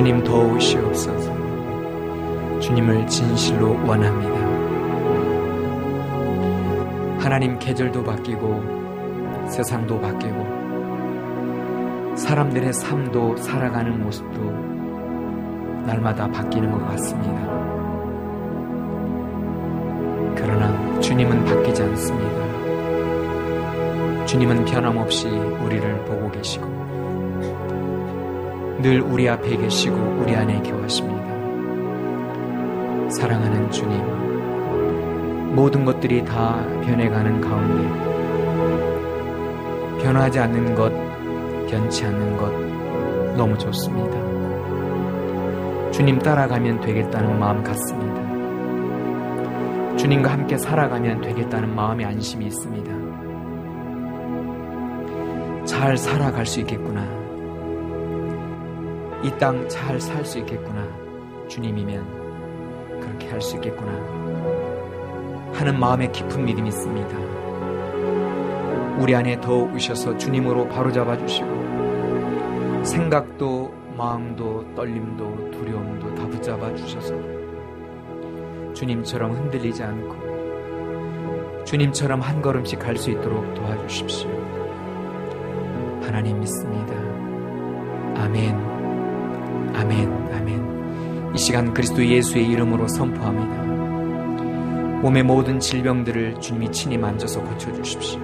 주님 도우시옵소서. 주님을 진실로 원합니다. 하나님, 계절도 바뀌고 세상도 바뀌고 사람들의 삶도 살아가는 모습도 날마다 바뀌는 것 같습니다. 그러나 주님은 바뀌지 않습니다. 주님은 변함없이 우리를 보고 계시고 늘 우리 앞에 계시고 우리 안에 거하십니다. 사랑하는 주님, 모든 것들이 다 변해가는 가운데 변하지 않는 것, 변치 않는 것 너무 좋습니다. 주님 따라가면 되겠다는 마음 같습니다. 주님과 함께 살아가면 되겠다는 마음의 안심이 있습니다. 잘 살아갈 수 있겠구나, 이 땅 잘 살 수 있겠구나, 주님이면 그렇게 할 수 있겠구나 하는 마음의 깊은 믿음이 있습니다. 우리 안에 더욱 오셔서 주님으로 바로잡아 주시고 생각도 마음도 떨림도 두려움도 다 붙잡아 주셔서 주님처럼 흔들리지 않고 주님처럼 한 걸음씩 갈 수 있도록 도와주십시오. 하나님 믿습니다. 아멘, 아멘, 아멘. 이 시간 그리스도 예수의 이름으로 선포합니다. 몸의 모든 질병들을 주님이 친히 만져서 고쳐주십시오.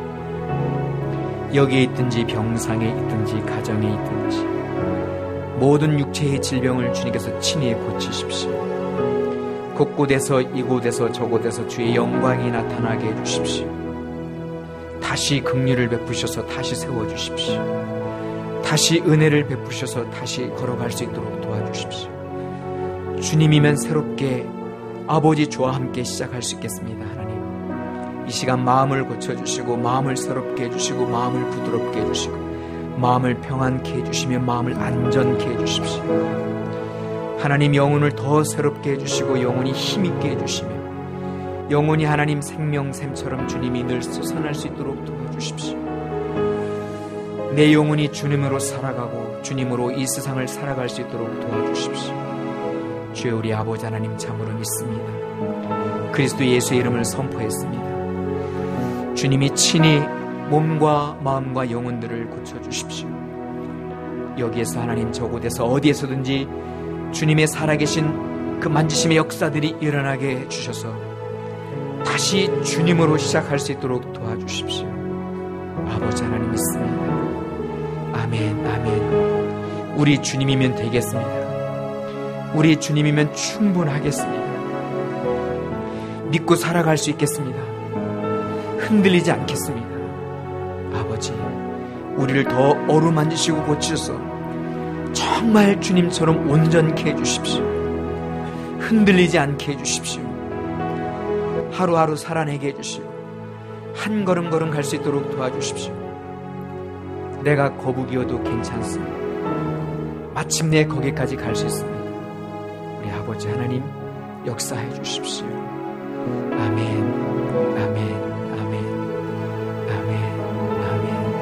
여기에 있든지 병상에 있든지 가정에 있든지 모든 육체의 질병을 주님께서 친히 고치십시오. 곳곳에서 이곳에서 저곳에서 주의 영광이 나타나게 해주십시오. 다시 긍휼을 베푸셔서 다시 세워주십시오. 다시 은혜를 베푸셔서 다시 걸어갈 수 있도록 도와주십시오. 주님이면 새롭게 아버지 주와 함께 시작할 수 있겠습니다. 하나님, 이 시간 마음을 고쳐주시고 마음을 새롭게 해주시고 마음을 부드럽게 해주시고 마음을 평안케 해주시며 마음을 안전케 해주십시오. 하나님, 영혼을 더 새롭게 해주시고 영혼이 힘있게 해주시며 영혼이 하나님 생명샘처럼 주님이 늘 솟아날 수 있도록 도와주십시오. 내 영혼이 주님으로 살아가고 주님으로 이 세상을 살아갈 수 있도록 도와주십시오. 주여, 우리 아버지 하나님 참으로 믿습니다. 그리스도 예수의 이름을 선포했습니다. 주님이 친히 몸과 마음과 영혼들을 고쳐주십시오. 여기에서 하나님 저곳에서 어디에서든지 주님의 살아계신 그 만지심의 역사들이 일어나게 해주셔서 다시 주님으로 시작할 수 있도록 도와주십시오. 아버지 하나님 믿습니다. 아멘, 아멘. 우리 주님이면 되겠습니다. 우리 주님이면 충분하겠습니다. 믿고 살아갈 수 있겠습니다. 흔들리지 않겠습니다. 아버지, 우리를 더 어루만지시고 고치셔서 정말 주님처럼 온전케 해주십시오. 흔들리지 않게 해주십시오. 하루하루 살아내게 해주시고 한 걸음걸음 갈 수 있도록 도와주십시오. 내가 거북이어도 괜찮습니다. 마침내 거기까지 갈 수 있습니다. 우리 아버지 하나님 역사해 주십시오. 아멘, 아멘, 아멘, 아멘, 아멘,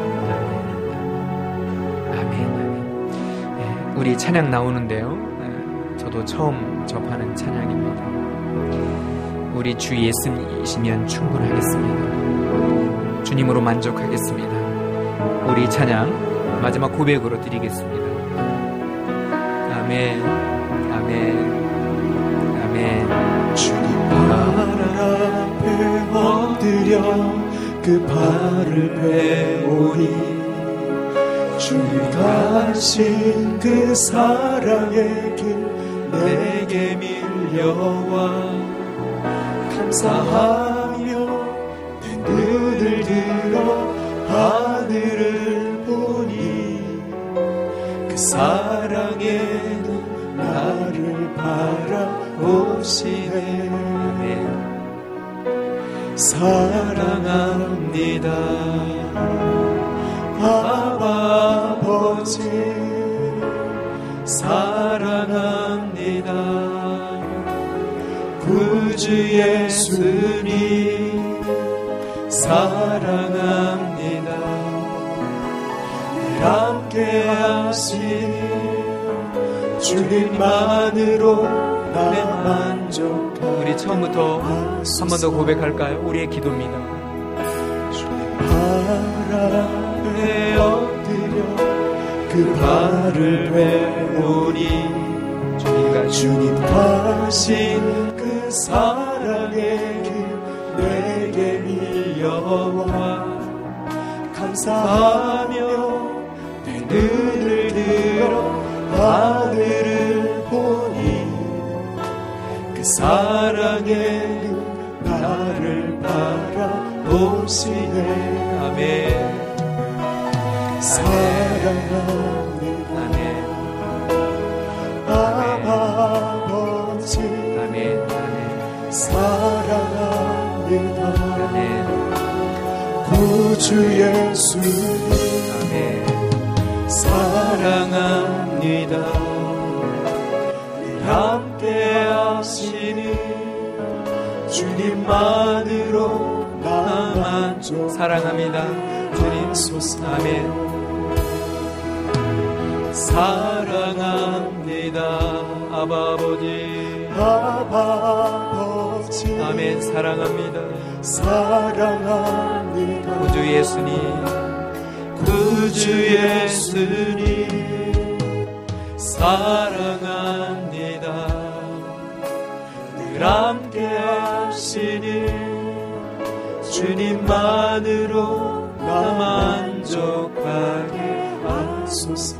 아멘, 아멘. 네, 우리 찬양 나오는데요, 저도 처음 접하는 찬양입니다. 우리 주 예수님이시면 충분하겠습니다. 주님으로 만족하겠습니다. 우리 찬양 마지막 고백으로 드리겠습니다. 아멘, 아멘, 아멘. 주님 발 앞에 엎드려 그 발을 베오니 주님 가신 그 사랑의 길 내게 밀려와 감사하며 내 눈을 들어 하늘을 보니 그 사랑의 눈 나를 바라보시네. 사랑합니다 아바 아버지, 사랑합니다 구주 예수님, 사랑합니다 늘 함께 하시니 주님만으로 나 만족하게 우리 처음부터 한 번 더 고백할까요? 우리의 기도입니다. 주님 바람에 엎드려 그 발을 베오니 주님 가신 그 사랑의 길 내게 밀려와 감사하며 내 눈을 들어 하늘을 보니 그 사랑의 눈 나를 바라보시네. 아멘. 사랑합니다. 아버지 아멘. 아멘. 사랑합니다. 아멘. 구주 예수님 아멘. 사랑합니다. 늘 함께 하시는 주님만으로 나 만족. 사랑합니다. 주님 소서. 아멘. 사랑합니다. 아버지. 아버지. 아멘. 사랑합니다. 사랑합니다. 구주 예수님. 구주 예수님 사랑합니다. 늘 함께 하시는 주님만으로 나 만족하게 하소서.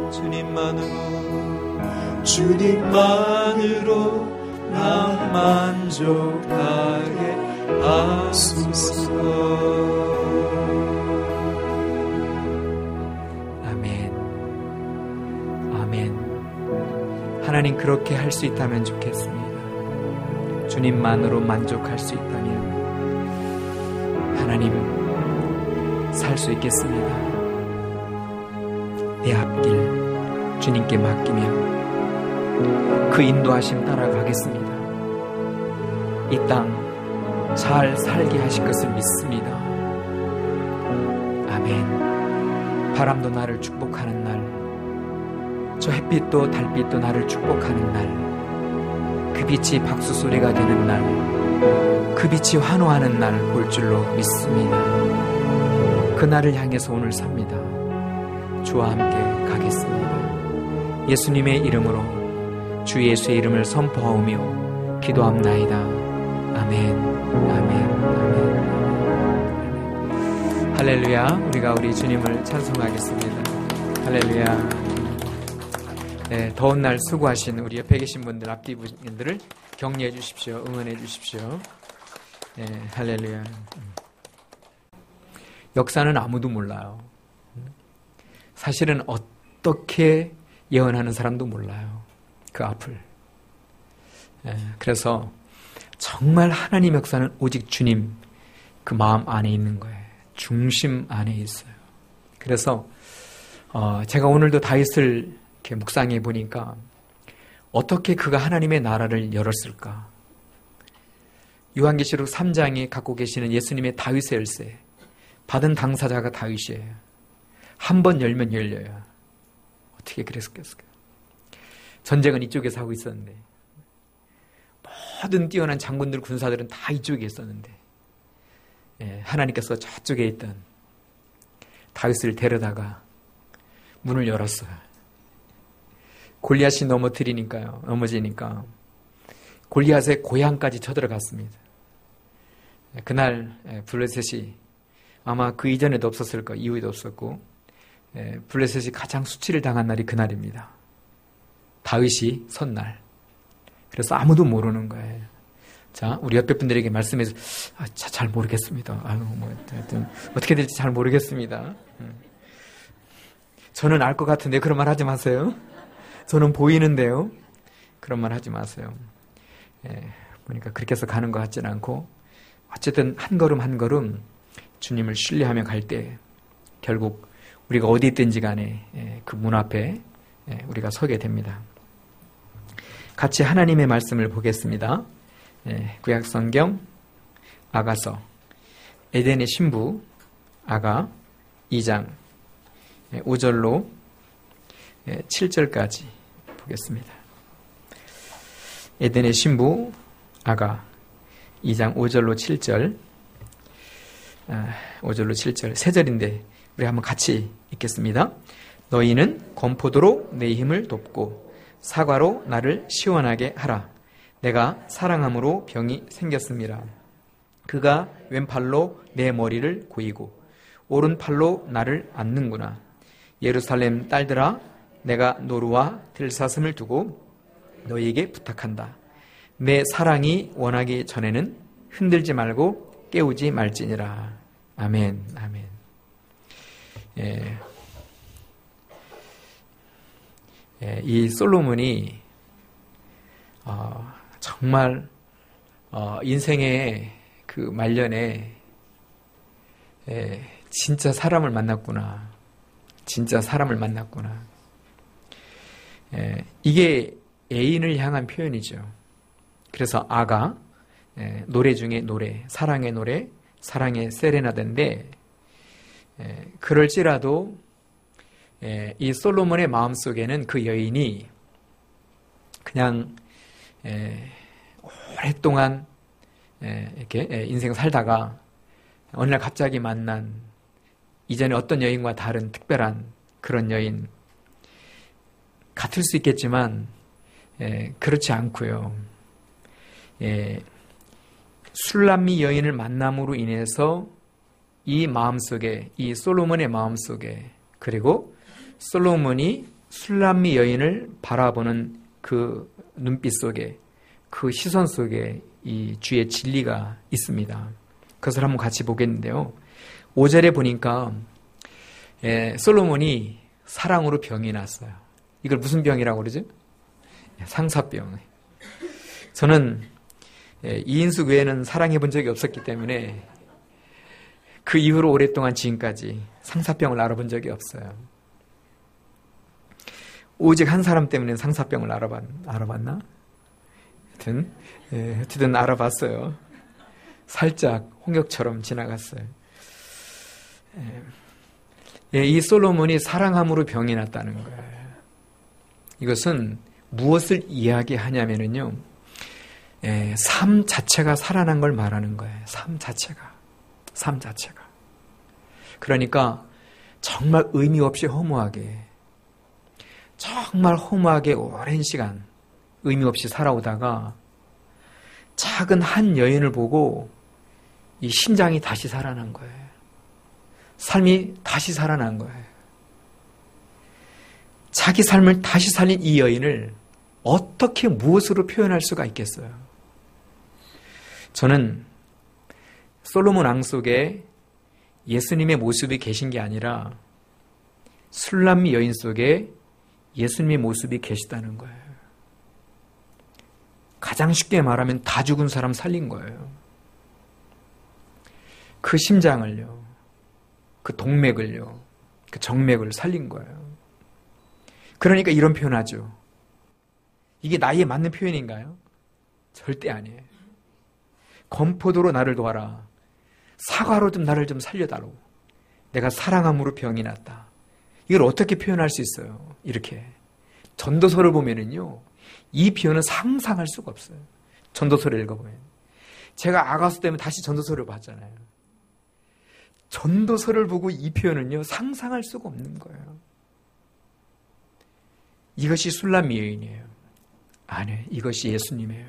주님만으로 나 만족하게 하소서. 하나님 그렇게 할 수 있다면 좋겠습니다. 주님만으로 만족할 수 있다면 하나님 살 수 있겠습니다. 내 앞길 주님께 맡기며 그 인도하심 따라가겠습니다. 이 땅 잘 살게 하실 것을 믿습니다. 아멘. 바람도 나를 축복하는 날, 저 햇빛도 달빛도 나를 축복하는 날, 그 빛이 박수 소리가 되는 날, 그 빛이 환호하는 날 볼 줄로 믿습니다. 그 날을 향해서 오늘 삽니다. 주와 함께 가겠습니다. 예수님의 이름으로 주 예수의 이름을 선포하오며 기도합나이다. 아멘. 아멘. 아멘. 할렐루야. 우리가 우리 주님을 찬송하겠습니다. 할렐루야. 네, 더운 날 수고하신 우리 옆에 계신 분들, 앞뒤 분들을 격려해 주십시오. 응원해 주십시오. 네, 할렐루야. 역사는 아무도 몰라요. 사실은 어떻게 예언하는 사람도 몰라요. 그 앞을. 네, 그래서 정말 하나님 역사는 오직 주님 그 마음 안에 있는 거예요. 중심 안에 있어요. 그래서 제가 오늘도 다윗을 이렇게 묵상해 보니까 어떻게 그가 하나님의 나라를 열었을까? 요한계시록 3장에 갖고 계시는 예수님의 다윗의 열쇠, 받은 당사자가 다윗이에요. 한 번 열면 열려요. 어떻게 그랬을까? 전쟁은 이쪽에서 하고 있었는데 모든 뛰어난 장군들, 군사들은 다 이쪽에 있었는데 하나님께서 저쪽에 있던 다윗을 데려다가 문을 열었어요. 골리앗이 넘어지니까 골리앗의 고향까지 쳐들어갔습니다. 그날 블레셋이 아마 그 이전에도 없었을 거예요. 이후에도 없었고 블레셋이 가장 수치를 당한 날이 그날입니다. 다윗이 선 날. 그래서 아무도 모르는 거예요. 자, 우리 옆에 분들에게 말씀해서 잘 모르겠습니다. 하여튼 어떻게 될지 잘 모르겠습니다. 저는 알 것 같은데 그런 말 하지 마세요. 저는 보이는데요. 그런 말 하지 마세요. 보니까 그렇게 해서 가는 것 같지는 않고 어쨌든 한 걸음 한 걸음 주님을 신뢰하며 갈 때 결국 우리가 어디 있든지 간에 그 문 앞에 우리가 서게 됩니다. 같이 하나님의 말씀을 보겠습니다. 구약성경 아가서 에덴의 신부 아가 2장 5절로 7절까지 보겠습니다. 에덴의 신부 아가 2장 5절로 7절 5절로 7절 세 절인데 우리 한번 같이 읽겠습니다. 너희는 건포도로 내 힘을 돕고 사과로 나를 시원하게 하라. 내가 사랑함으로 병이 생겼습니다. 그가 왼팔로 내 머리를 고이고 오른팔로 나를 안는구나. 예루살렘 딸들아, 내가 노루와 들사슴을 두고 너희에게 부탁한다. 내 사랑이 원하기 전에는 흔들지 말고 깨우지 말지니라. 아멘. 아멘. 이 솔로몬이 정말 인생의 그 말년에 진짜 사람을 만났구나. 진짜 사람을 만났구나. 이게 애인을 향한 표현이죠. 그래서 아가 노래 중에 노래, 사랑의 세레나데인데 그럴지라도 이 솔로몬의 마음속에는 그 여인이 그냥 오랫동안 이렇게 인생 살다가 어느 날 갑자기 만난 이전에 어떤 여인과 다른 특별한 그런 여인 같을 수 있겠지만 그렇지 않고요. 술람미 여인을 만남으로 인해서 이 마음속에, 이 솔로몬의 마음속에, 그리고 솔로몬이 술람미 여인을 바라보는 그 눈빛 속에, 그 시선 속에 이 주의 진리가 있습니다. 그것을 한번 같이 보겠는데요. 5절에 보니까 솔로몬이 사랑으로 병이 났어요. 이걸 무슨 병이라고 그러죠? 상사병. 저는 이인숙 외에는 사랑해 본 적이 없었기 때문에 그 이후로 오랫동안 지금까지 상사병을 알아본 적이 없어요. 오직 한 사람 때문에 상사병을 알아봤나? 하여튼 알아봤어요. 살짝 홍역처럼 지나갔어요. 이 솔로몬이 사랑함으로 병이 났다는 거예요. 이것은 무엇을 이야기하냐면요, 삶 자체가 살아난 걸 말하는 거예요. 삶 자체가. 그러니까 정말 의미 없이 허무하게 오랜 시간 의미 없이 살아오다가 작은 한 여인을 보고 이 심장이 다시 살아난 거예요. 삶이 다시 살아난 거예요. 자기 삶을 다시 살린 이 여인을 어떻게 무엇으로 표현할 수가 있겠어요? 저는 솔로몬 왕 속에 예수님의 모습이 계신 게 아니라 술람미 여인 속에 예수님의 모습이 계시다는 거예요. 가장 쉽게 말하면 다 죽은 사람 살린 거예요. 그 심장을요, 그 동맥을요, 그 정맥을 살린 거예요. 그러니까 이런 표현하죠. 이게 나이에 맞는 표현인가요? 절대 아니에요. 건포도로 나를 도와라. 사과로 좀 나를 좀 살려달라고. 내가 사랑함으로 병이 났다. 이걸 어떻게 표현할 수 있어요? 이렇게. 전도서를 보면은요, 이 표현은 상상할 수가 없어요. 전도서를 읽어보면. 제가 아가수 때문에 다시 전도서를 봤잖아요. 전도서를 보고 이 표현은요, 상상할 수가 없는 거예요. 이것이 술람미 여인이에요. 아니에요. 이것이 예수님이에요.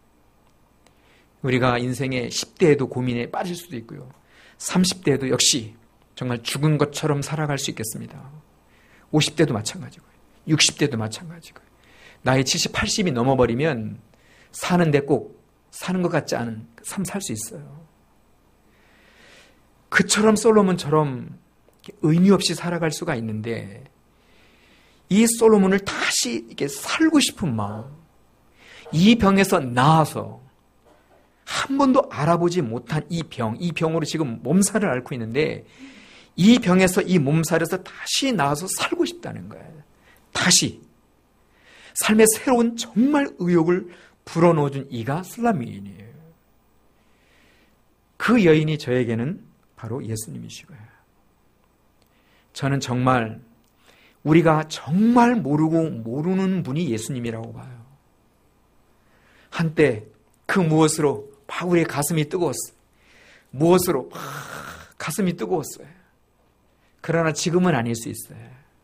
우리가 인생의 10대에도 고민에 빠질 수도 있고요. 30대에도 역시 정말 죽은 것처럼 살아갈 수 있겠습니다. 50대도 마찬가지고요. 60대도 마찬가지고요. 나이 70, 80이 넘어버리면 사는데 꼭 사는 것 같지 않은 삶 살 수 있어요. 그처럼 솔로몬처럼 의미 없이 살아갈 수가 있는데 이 솔로몬을 다시 이렇게 살고 싶은 마음, 이 병에서 나아서 한 번도 알아보지 못한 이 병으로 지금 몸살을 앓고 있는데 이 병에서 이 몸살에서 다시 나아서 살고 싶다는 거예요. 다시 삶의 새로운 정말 의욕을 불어넣어준 이가 술람미 여인이에요. 그 여인이 저에게는 바로 예수님이시고요. 저는 정말 우리가 정말 모르는 분이 예수님이라고 봐요. 한때 그 무엇으로 막 우리의 가슴이 뜨거웠어요. 무엇으로 막 가슴이 뜨거웠어요. 그러나 지금은 아닐 수 있어요.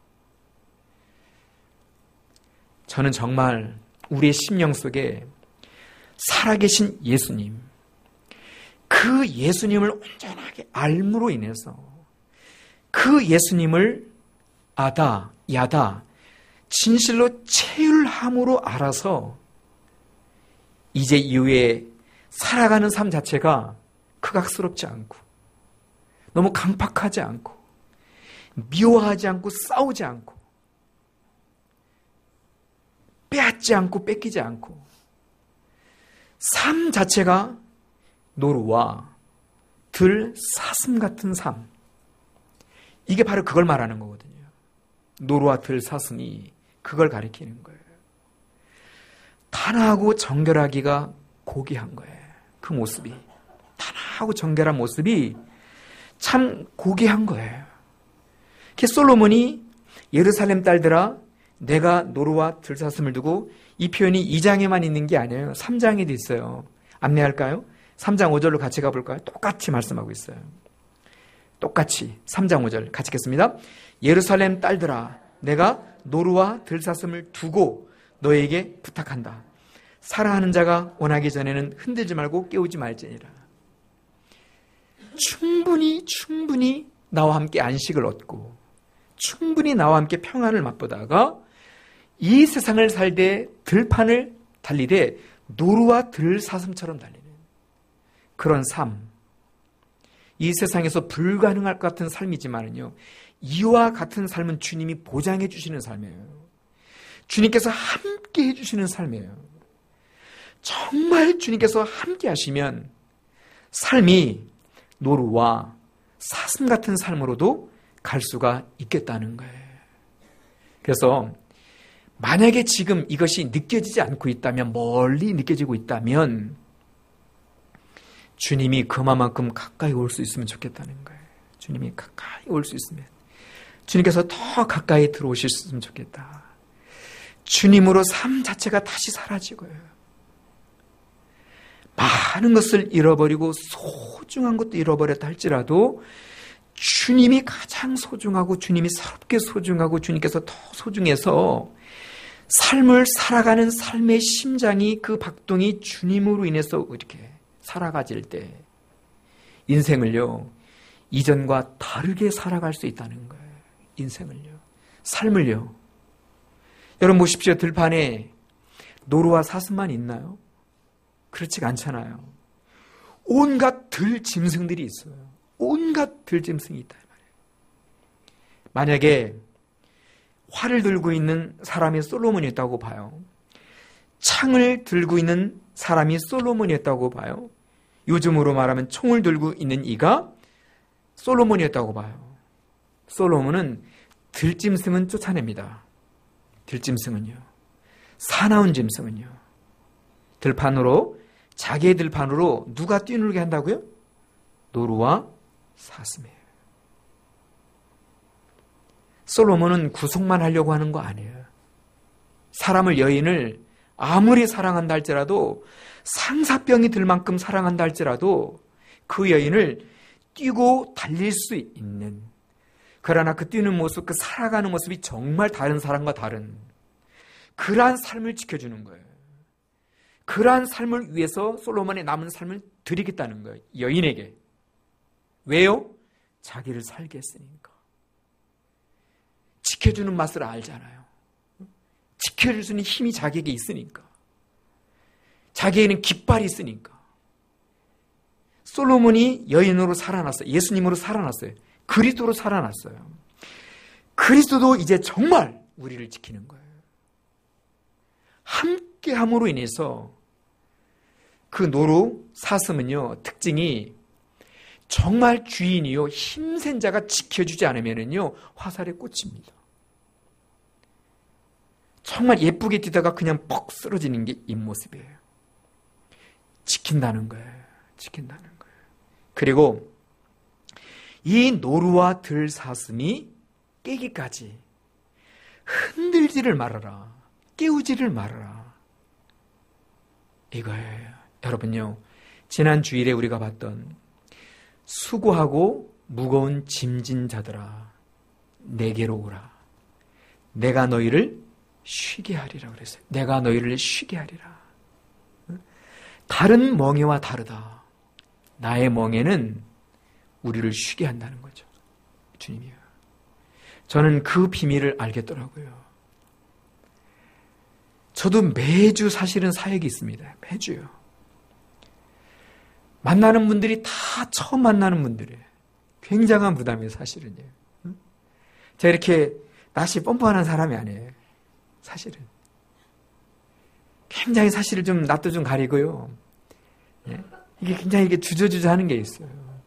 저는 정말 우리의 심령 속에 살아계신 예수님, 그 예수님을 온전하게 알므로 인해서 그 예수님을 아다, 야다, 진실로 체휼함으로 알아서 이제 이후에 살아가는 삶 자체가 극악스럽지 않고 너무 강팍하지 않고 미워하지 않고 싸우지 않고 빼앗지 않고 뺏기지 않고 삶 자체가 노루와 들 사슴 같은 삶, 이게 바로 그걸 말하는 거거든요. 노루와 들 사슴이 그걸 가리키는 거예요. 단아하고 정결하기가 고귀한 거예요. 그 모습이 단아하고 정결한 모습이 참 고귀한 거예요. 솔로몬이 예루살렘 딸들아 내가 노루와 들사슴을 두고, 이 표현이 2장에만 있는 게 아니에요. 3장에도 있어요. 안내할까요? 3장 5절로 같이 가볼까요? 똑같이 말씀하고 있어요. 똑같이 3장 5절 같이 읽겠습니다. 예루살렘 딸들아 내가 노루와 들사슴을 두고 너에게 부탁한다. 사랑하는 자가 원하기 전에는 흔들지 말고 깨우지 말지니라. 충분히 나와 함께 안식을 얻고 충분히 나와 함께 평안을 맛보다가 이 세상을 살되 들판을 달리되 노루와 들사슴처럼 달리는 그런 삶, 이 세상에서 불가능할 것 같은 삶이지만은요, 이와 같은 삶은 주님이 보장해 주시는 삶이에요. 주님께서 함께 해주시는 삶이에요. 정말 주님께서 함께 하시면 삶이 노루와 사슴 같은 삶으로도 갈 수가 있겠다는 거예요. 그래서 만약에 지금 이것이 느껴지지 않고 있다면, 멀리 느껴지고 있다면 주님이 그만큼 가까이 올 수 있으면 좋겠다는 거예요. 주님이 가까이 올 수 있으면, 주님께서 더 가까이 들어오실 수 있으면 좋겠다. 주님으로 삶 자체가 다시 사라지고요, 많은 것을 잃어버리고 소중한 것도 잃어버렸다 할지라도 주님이 가장 소중하고 주님이 새롭게 소중하고 주님께서 더 소중해서 삶을 살아가는 삶의 심장이, 그 박동이 주님으로 인해서 이렇게 살아가질 때 인생을요, 이전과 다르게 살아갈 수 있다는 거예요. 인생을요, 삶을요. 여러분 보십시오. 들판에 노루와 사슴만 있나요? 그렇지가 않잖아요. 온갖 들짐승들이 있어요. 온갖 들짐승이 있다. 만약에 활을 들고 있는 사람이 솔로몬이었다고 봐요. 창을 들고 있는 사람이 솔로몬이었다고 봐요. 요즘으로 말하면 총을 들고 있는 이가 솔로몬이었다고 봐요. 솔로몬은 들짐승은 쫓아냅니다. 들짐승은요. 사나운 짐승은요. 들판으로, 자기의 들판으로 누가 뛰놀게 한다고요? 노루와 사슴이에요. 솔로몬은 구속만 하려고 하는 거 아니에요. 사람을, 여인을 아무리 사랑한다 할지라도, 상사병이 들 만큼 사랑한다 할지라도 그 여인을 뛰고 달릴 수 있는, 그러나 그 뛰는 모습, 그 살아가는 모습이 정말 다른 사람과 다른 그러한 삶을 지켜주는 거예요. 그러한 삶을 위해서 솔로몬의 남은 삶을 드리겠다는 거예요. 여인에게. 왜요? 자기를 살게 했으니까. 지켜주는 맛을 알잖아요. 지켜줄 수 있는 힘이 자기에게 있으니까. 자기에게는 깃발이 있으니까. 솔로몬이 여인으로 살아났어요. 예수님으로 살아났어요. 그리스도로 살아났어요. 그리스도도 이제 정말 우리를 지키는 거예요. 함께함으로 인해서 그 노루, 사슴은요, 특징이 정말 주인이요, 힘센 자가 지켜주지 않으면요, 화살에 꽂힙니다. 정말 예쁘게 뛰다가 그냥 퍽 쓰러지는 게 이 모습이에요. 지킨다는 거예요. 지킨다는 거예요. 그리고 이 노루와 들사슴이 깨기까지 흔들지를 말아라. 깨우지를 말아라. 이거예요. 여러분요, 지난 주일에 우리가 봤던 수고하고 무거운 짐진 자들아 내게로 오라. 내가 너희를 쉬게 하리라 그랬어요. 내가 너희를 쉬게 하리라. 다른 멍에와 다르다. 나의 멍에는 우리를 쉬게 한다는 거죠. 주님이요. 저는 그 비밀을 알겠더라고요. 저도 매주 사실은 사역이 있습니다. 매주요. 만나는 분들이 다 처음 만나는 분들이에요. 굉장한 부담이에요, 사실은요. 제가 이렇게 낯이 뻔뻔한 사람이 아니에요. 사실은. 굉장히 사실을 좀 낯도 좀 가리고요. 이게 굉장히 이게 주저주저 하는 게 있어요.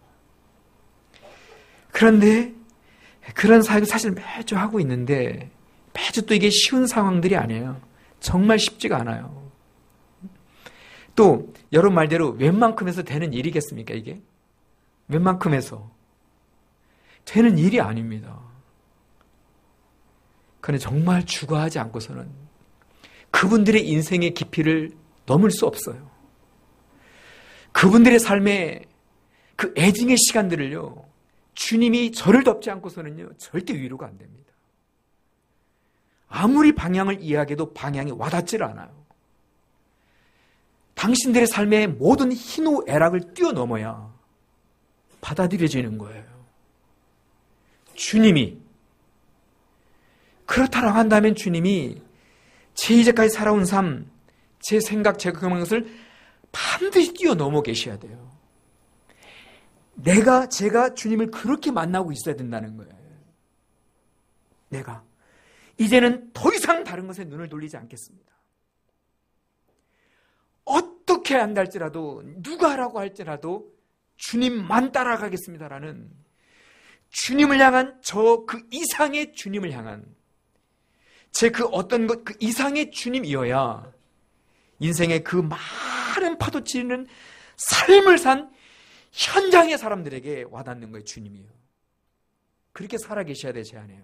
그런데 그런 사역을 사실 매주 하고 있는데 매주 또 이게 쉬운 상황들이 아니에요. 정말 쉽지가 않아요. 또 여러분 말대로 웬만큼에서 되는 일이겠습니까, 이게? 웬만큼에서 되는 일이 아닙니다. 그런데 정말 주거하지 않고서는 그분들의 인생의 깊이를 넘을 수 없어요. 그분들의 삶의 그 애증의 시간들을요, 주님이 저를 덮지 않고서는요, 절대 위로가 안 됩니다. 아무리 방향을 이해하게도 방향이 와닿질 않아요. 당신들의 삶의 모든 희노애락을 뛰어넘어야 받아들여지는 거예요. 주님이 그렇다라고 한다면 주님이 제 이제까지 살아온 삶, 제 생각, 제 경험한 것을 반드시 뛰어넘어 계셔야 돼요. 제가 주님을 그렇게 만나고 있어야 된다는 거예요. 내가 이제는 더 이상 다른 것에 눈을 돌리지 않겠습니다. 어떻게 한다 할지라도, 누가 하라고 할지라도 주님만 따라가겠습니다라는 주님을 향한 그 이상의 주님을 향한 제 그 어떤 것, 그 이상의 주님이어야 인생의 그 많은 파도치는 삶을 산 현장의 사람들에게 와닿는 거예요, 주님이요. 그렇게 살아 계셔야 되지 않아요.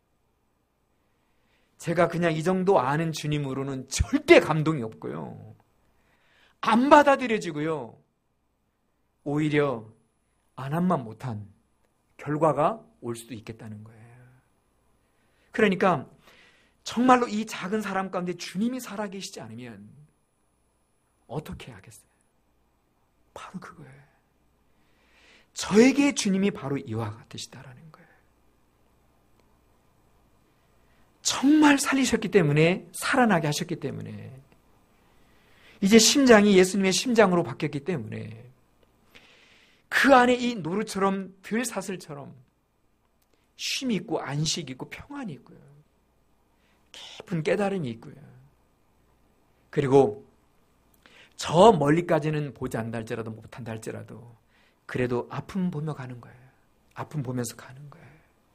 제가 그냥 이 정도 아는 주님으로는 절대 감동이 없고요. 안 받아들여지고요. 오히려 안 한만 못한 결과가 올 수도 있겠다는 거예요. 그러니까 정말로 이 작은 사람 가운데 주님이 살아계시지 않으면 어떻게 하겠어요? 바로 그거예요. 저에게 주님이 바로 이와 같으시다라는 거예요. 정말 살리셨기 때문에, 살아나게 하셨기 때문에, 이제 심장이 예수님의 심장으로 바뀌었기 때문에 그 안에 이 노루처럼 들사슬처럼 쉼이 있고 안식이 있고 평안이 있고요. 깊은 깨달음이 있고요. 그리고 저 멀리까지는 보지 않는다 할지라도, 못한다 할지라도 그래도 아픔 보며 가는 거예요. 아픔 보면서 가는 거예요.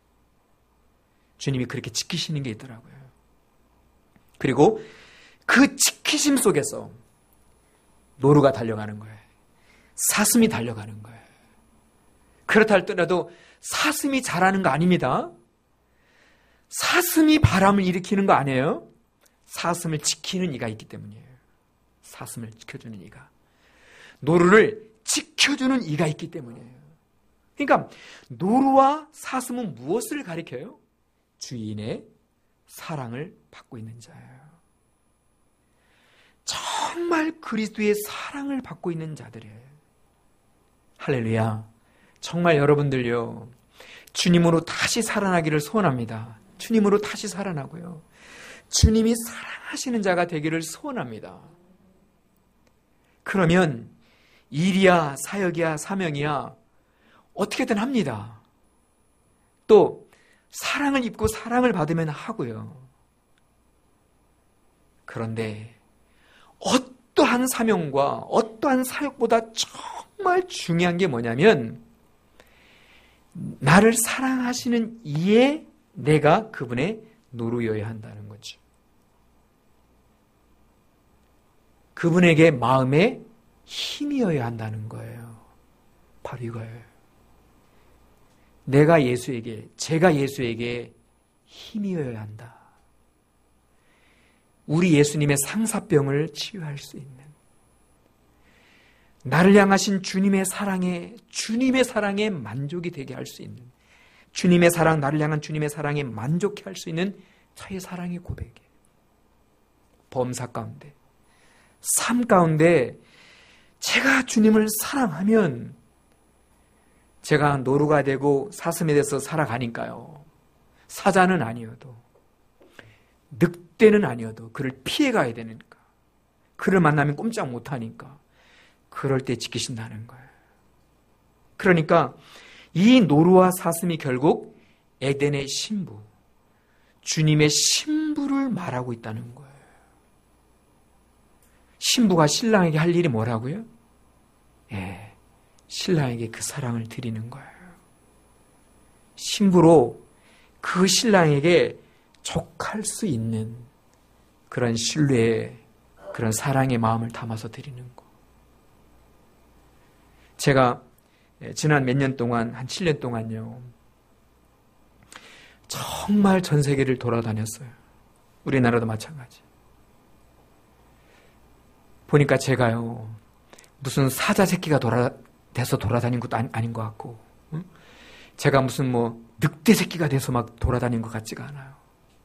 주님이 그렇게 지키시는 게 있더라고요. 그리고 그 지키심 속에서 노루가 달려가는 거예요. 사슴이 달려가는 거예요. 그렇다 할더라도 사슴이 잘하는 거 아닙니다. 사슴이 바람을 일으키는 거 아니에요. 사슴을 지키는 이가 있기 때문이에요. 사슴을 지켜주는 이가. 노루를 지켜주는 이가 있기 때문이에요. 그러니까 노루와 사슴은 무엇을 가리켜요? 주인의 사랑을 받고 있는 자예요. 정말 그리스도의 사랑을 받고 있는 자들이에요. 할렐루야. 정말 여러분들요, 주님으로 다시 살아나기를 소원합니다. 주님으로 다시 살아나고요, 주님이 사랑하시는 자가 되기를 소원합니다. 그러면 일이야 사역이야 사명이야 어떻게든 합니다. 또 사랑을 입고 사랑을 받으면 하고요. 그런데 어떠한 사명과 어떠한 사역보다 정말 중요한 게 뭐냐면, 나를 사랑하시는 이에 내가 그분의 노루여야 한다는 거죠. 그분에게 마음에 힘이어야 한다는 거예요. 바로 이거예요. 제가 예수에게 힘이어야 한다. 우리 예수님의 상사병을 치유할 수 있는, 나를 향하신 주님의 사랑에 만족이 되게 할 수 있는, 주님의 사랑, 나를 향한 주님의 사랑에 만족해 할 수 있는 저의 사랑의 고백이에요. 범사 가운데, 삶 가운데 제가 주님을 사랑하면 제가 노루가 되고 사슴이 돼서 살아가니까요. 사자는 아니어도, 늑대는 아니어도 그를 피해가야 되니까, 그를 만나면 꼼짝 못하니까 그럴 때 지키신다는 거예요. 그러니까 이 노루와 사슴이 결국 에덴의 신부, 주님의 신부를 말하고 있다는 거예요. 신부가 신랑에게 할 일이 뭐라고요? 신랑에게 그 사랑을 드리는 거예요. 신부로 그 신랑에게 족할 수 있는 그런 신뢰의, 그런 사랑의 마음을 담아서 드리는 거. 제가 지난 몇 년 동안, 한 7년 동안요, 정말 전 세계를 돌아다녔어요. 우리나라도 마찬가지. 보니까 제가요, 무슨 사자 새끼가 돼서 돌아다닌 것도 아닌 것 같고, 제가 무슨 늑대 새끼가 돼서 막 돌아다닌 것 같지가 않아요.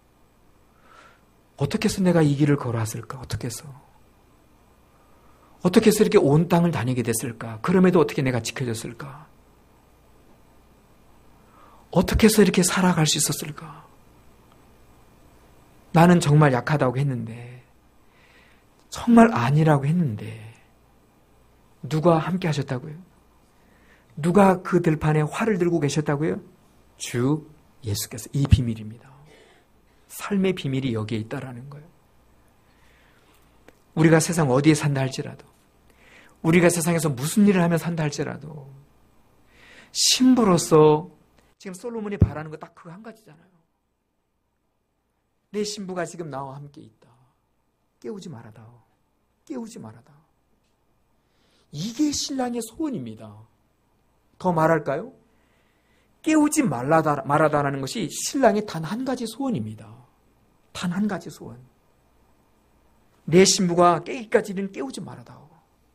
어떻게 해서 내가 이 길을 걸어왔을까? 어떻게 해서 이렇게 온 땅을 다니게 됐을까? 그럼에도 어떻게 내가 지켜졌을까? 어떻게 해서 이렇게 살아갈 수 있었을까? 나는 정말 약하다고 했는데, 정말 아니라고 했는데, 누가 함께 하셨다고요? 누가 그 들판에 활을 들고 계셨다고요? 주 예수께서. 이 비밀입니다. 삶의 비밀이 여기에 있다라는 거예요. 우리가 세상 어디에 산다 할지라도, 우리가 세상에서 무슨 일을 하며 산다 할지라도, 신부로서 지금 솔로몬이 바라는 거 딱 그거 한 가지잖아요. 내 신부가 지금 나와 함께 있다. 깨우지 말아다오. 깨우지 말아다오. 이게 신랑의 소원입니다. 더 말할까요? 깨우지 말아다라는 것이 신랑의 단 한 가지 소원입니다. 단 한 가지 소원. 내 신부가 깨기까지는 깨우지 말아다오.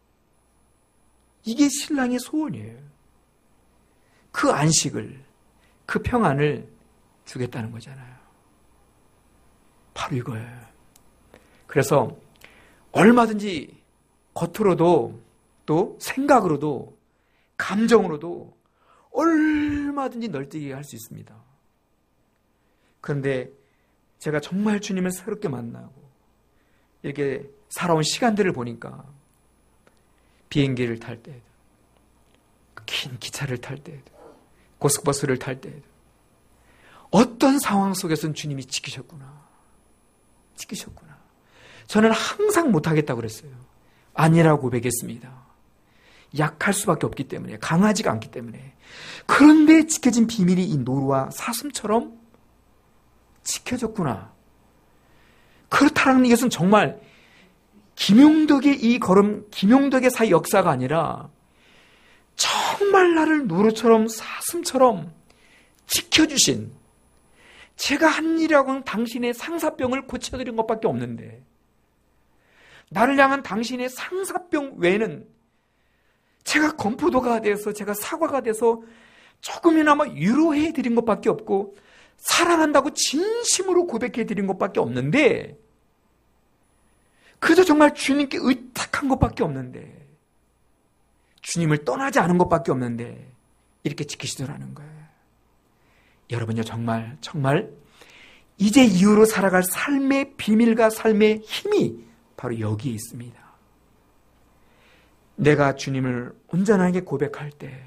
이게 신랑의 소원이에요. 그 안식을, 그 평안을 주겠다는 거잖아요. 바로 이거예요. 그래서 얼마든지 겉으로도, 또 생각으로도, 감정으로도 얼마든지 널뛰게 할 수 있습니다. 그런데 제가 정말 주님을 새롭게 만나고 이렇게 살아온 시간들을 보니까, 비행기를 탈 때에도, 긴 기차를 탈 때에도, 고속버스를 탈 때에도 어떤 상황 속에서는 주님이 지키셨구나. 지키셨구나. 저는 항상 못하겠다고 그랬어요. 아니라고 고백했습니다. 약할 수밖에 없기 때문에, 강하지가 않기 때문에. 그런데 지켜진 비밀이 이 노루와 사슴처럼 지켜졌구나. 그렇다는 이것은 정말 김용덕의 이 걸음, 김용덕의 사이 역사가 아니라 정말 나를 노루처럼 사슴처럼 지켜주신, 제가 한 일이라고는 당신의 상사병을 고쳐드린 것밖에 없는데, 나를 향한 당신의 상사병 외에는 제가 건포도가 돼서, 제가 사과가 돼서 조금이나마 위로해드린 것밖에 없고, 사랑한다고 진심으로 고백해드린 것밖에 없는데, 그저 정말 주님께 의탁한 것밖에 없는데, 주님을 떠나지 않은 것밖에 없는데 이렇게 지키시더라는 거예요. 여러분요, 정말 이제 이후로 살아갈 삶의 비밀과 삶의 힘이 바로 여기에 있습니다. 내가 주님을 온전하게 고백할 때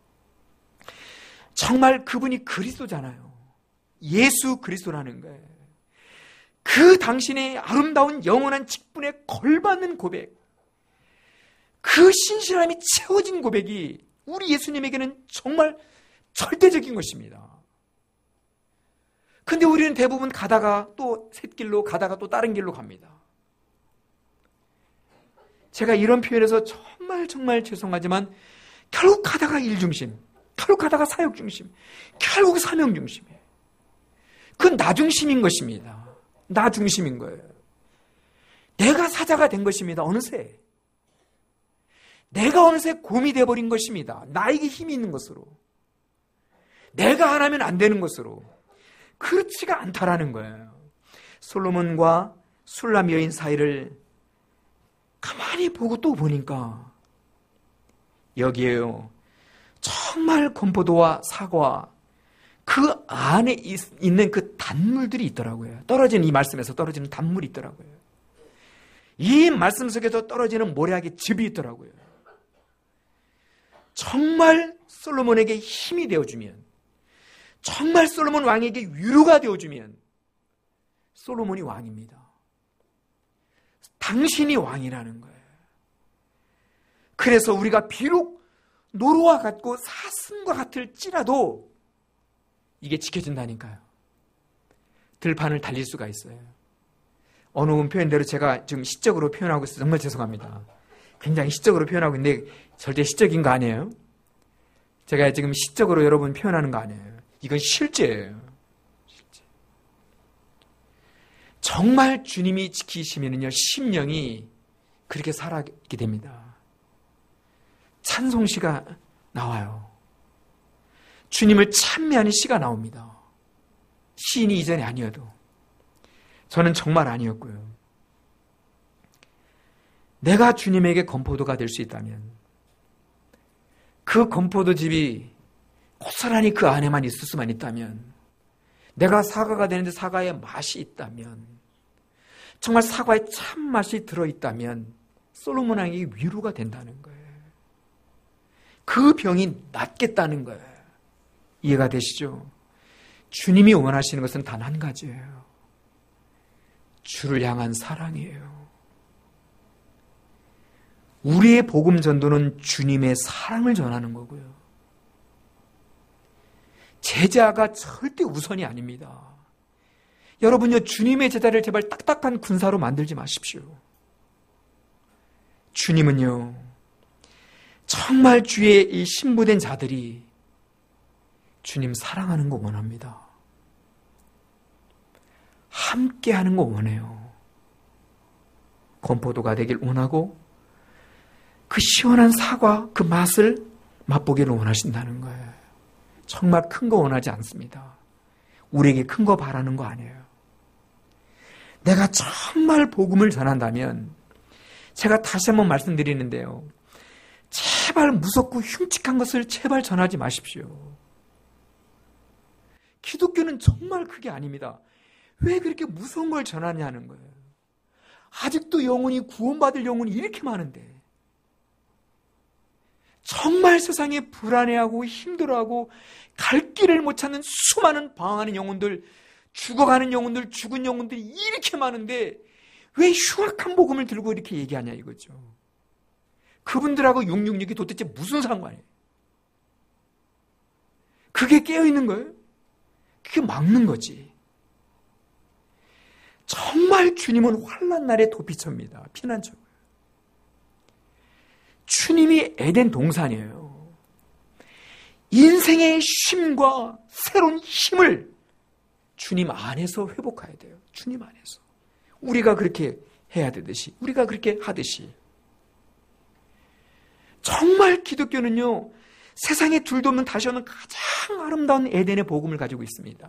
정말 그분이 그리스도잖아요. 예수 그리스도라는 거예요. 그 당신의 아름다운 영원한 직분에 걸맞는 고백, 그 신실함이 채워진 고백이 우리 예수님에게는 정말 절대적인 것입니다. 근데 우리는 대부분 가다가 또 샛길로, 가다가 또 다른 길로 갑니다. 제가 이런 표현에서 정말 죄송하지만 결국 가다가 일중심, 결국 가다가 사역중심, 결국 사명중심이에요. 그건 나중심인 것입니다. 나중심인 거예요. 내가 사자가 된 것입니다. 어느새 내가 어느새 곰이 되어버린 것입니다. 나에게 힘이 있는 것으로, 내가 안 하면 안 되는 것으로. 그렇지가 않다라는 거예요. 솔로몬과 술람 여인 사이를 가만히 보고 또 보니까 여기에요, 정말 건포도와 사과, 그 안에 있는 그 단물들이 있더라고요. 떨어지는, 이 말씀에서 떨어지는 단물이 있더라고요. 이 말씀 속에서 떨어지는 모략의 즙이 있더라고요. 정말 솔로몬에게 힘이 되어주면, 정말 솔로몬 왕에게 위로가 되어주면 솔로몬이 왕입니다. 당신이 왕이라는 거예요. 그래서 우리가 비록 노루와 같고 사슴과 같을지라도 이게 지켜진다니까요. 들판을 달릴 수가 있어요. 어느 분 표현대로 제가 지금 시적으로 표현하고 있어서 정말 죄송합니다. 굉장히 시적으로 표현하고 있는데 절대 시적인 거 아니에요. 제가 지금 시적으로 여러분 표현하는 거 아니에요. 이건 실제예요. 실제. 정말 주님이 지키시면요, 심령이 그렇게 살아있게 됩니다. 찬송시가 나와요. 주님을 찬미하는 시가 나옵니다. 시인이 이전에 아니어도. 저는 정말 아니었고요. 내가 주님에게 건포도가 될 수 있다면, 그 건포도집이 고스란히 그 안에만 있을 수만 있다면, 내가 사과가 되는데 사과의 맛이 있다면, 정말 사과의 참맛이 들어있다면 솔로몬 왕에게 위로가 된다는 거예요. 그 병이 낫겠다는 거예요. 이해가 되시죠? 주님이 원하시는 것은 단 한 가지예요. 주를 향한 사랑이에요. 우리의 복음 전도는 주님의 사랑을 전하는 거고요. 제자가 절대 우선이 아닙니다. 여러분요, 주님의 제자를 제발 딱딱한 군사로 만들지 마십시오. 주님은요, 정말 주의 이 신부된 자들이 주님 사랑하는 거 원합니다. 함께 하는 거 원해요. 건포도가 되길 원하고 그 시원한 사과, 그 맛을 맛보기를 원하신다는 거예요. 정말 큰 거 원하지 않습니다. 우리에게 큰 거 바라는 거 아니에요. 내가 정말 복음을 전한다면, 제가 다시 한번 말씀드리는데요, 제발 무섭고 흉측한 것을 제발 전하지 마십시오. 기독교는 정말 그게 아닙니다. 왜 그렇게 무서운 걸 전하냐는 거예요. 아직도 영혼이, 구원받을 영혼이 이렇게 많은데, 정말 세상에 불안해하고 힘들어하고 갈 길을 못 찾는 수많은 방황하는 영혼들, 죽어가는 영혼들, 죽은 영혼들이 이렇게 많은데 왜 흉악한 복음을 들고 이렇게 얘기하냐 이거죠. 그분들하고 666이 도대체 무슨 상관이에요? 그게 깨어있는 거예요? 그게 막는 거지. 정말 주님은 환난 날의 도피처입니다. 피난처고요. 주님이 에덴 동산이에요. 인생의 쉼과 새로운 힘을 주님 안에서 회복해야 돼요. 주님 안에서. 우리가 그렇게 해야 되듯이, 우리가 그렇게 하듯이. 정말 기독교는요, 세상에 둘도 없는 다시 오는 가장 아름다운 에덴의 복음을 가지고 있습니다.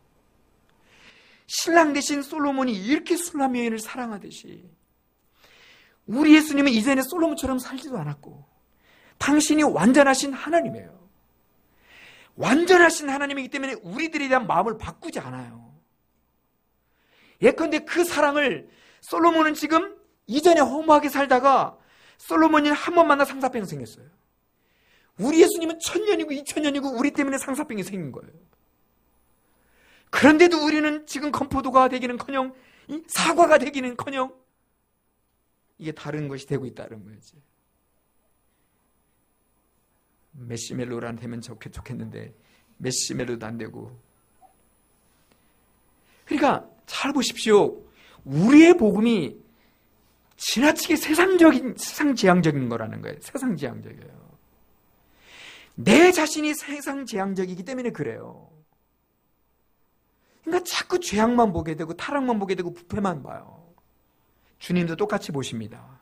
신랑 대신 솔로몬이 이렇게 술람 여인을 사랑하듯이, 우리 예수님은 이전에 솔로몬처럼 살지도 않았고, 당신이 완전하신 하나님이에요. 완전하신 하나님이기 때문에 우리들에 대한 마음을 바꾸지 않아요. 예컨대 그 사랑을 솔로몬은 지금 이전에 허무하게 살다가 솔로몬이 한 번 만나 상사병 생겼어요. 우리 예수님은 1000년이고 2000년이고 우리 때문에 상사병이 생긴 거예요. 그런데도 우리는 지금 건포도가 되기는커녕 사과가 되기는커녕 이게 다른 것이 되고 있다는 거지. 메시멜로란 되면 좋겠는데 메시멜로도 안 되고. 그러니까 잘 보십시오. 우리의 복음이 지나치게 세상지향적인 거라는 거예요. 세상지향적이에요. 내 자신이 세상지향적이기 때문에 그래요. 그러니까 자꾸 죄악만 보게 되고 타락만 보게 되고 부패만 봐요. 주님도 똑같이 보십니다.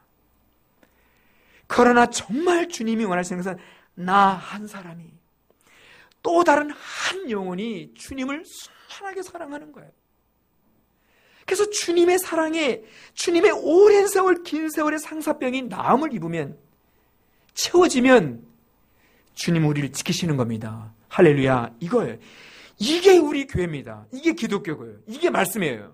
그러나 정말 주님이 원하시는 것은 나 한 사람이, 또 다른 한 영혼이 주님을 순전하게 사랑하는 거예요. 그래서 주님의 사랑에, 주님의 오랜 세월, 긴 세월의 상사병이 나음을 입으면, 채워지면 주님 우리를 지키시는 겁니다. 할렐루야. 이거예요. 이게 우리 교회입니다. 이게 기독교고요. 이게 말씀이에요.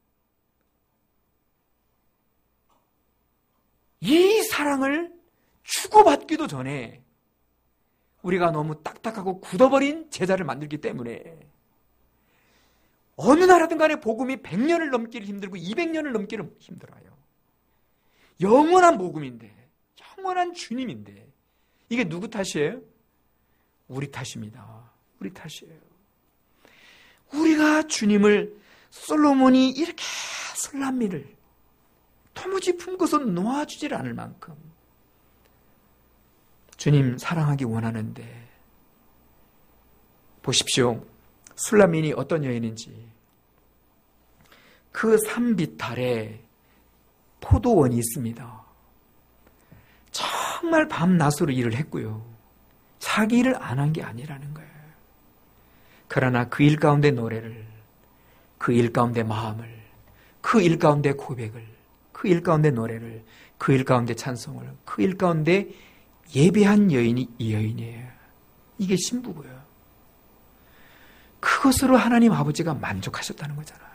이 사랑을 주고받기도 전에 우리가 너무 딱딱하고 굳어버린 제자를 만들기 때문에 어느 나라든 간에 복음이 100년을 넘기를 힘들고 200년을 넘기를 힘들어요. 영원한 복음인데, 영원한 주님인데, 이게 누구 탓이에요? 우리 탓입니다. 우리 탓이에요. 우리가 주님을, 솔로몬이 이렇게 술람미를 도무지 품고서 놓아주질 않을 만큼 주님 사랑하기 원하는데, 보십시오. 술라민이 어떤 여인인지. 그 산비탈에 포도원이 있습니다. 정말 밤낮으로 일을 했고요. 자기 일을 안 한 게 아니라는 거예요. 그러나 그 일 가운데 노래를, 그 일 가운데 마음을, 그 일 가운데 고백을, 그 일 가운데 노래를, 그 일 가운데 찬송을, 그 일 가운데 예배한 여인이 이 여인이에요. 이게 신부고요. 그것으로 하나님 아버지가 만족하셨다는 거잖아요.